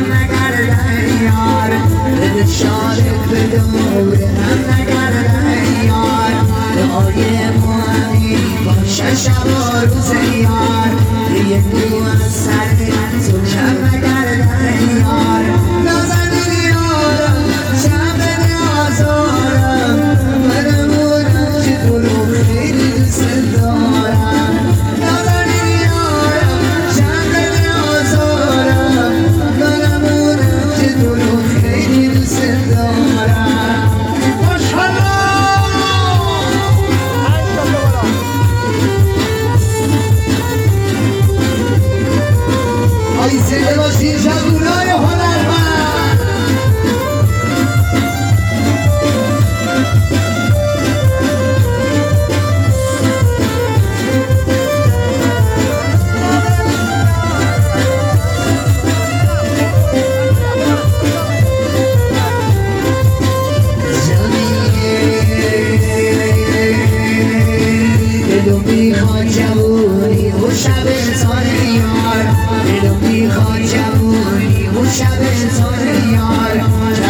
نگردن یار دل شارک به دورم نگردن یار دعای مانی باشه شب و روز یار یه دو از سر تو کم نگردن یار نازنین یارم شب نیازارم منمونم که تو رو خیلی دوست دارم نازنین یارم شب نیازارم منمونم که تو رو خیلی دوست دارم زنده باشین جوونای هنرمند دلو میخواد جوونی و شب تاره یار دلو میخواد جوونی و شب تاره یار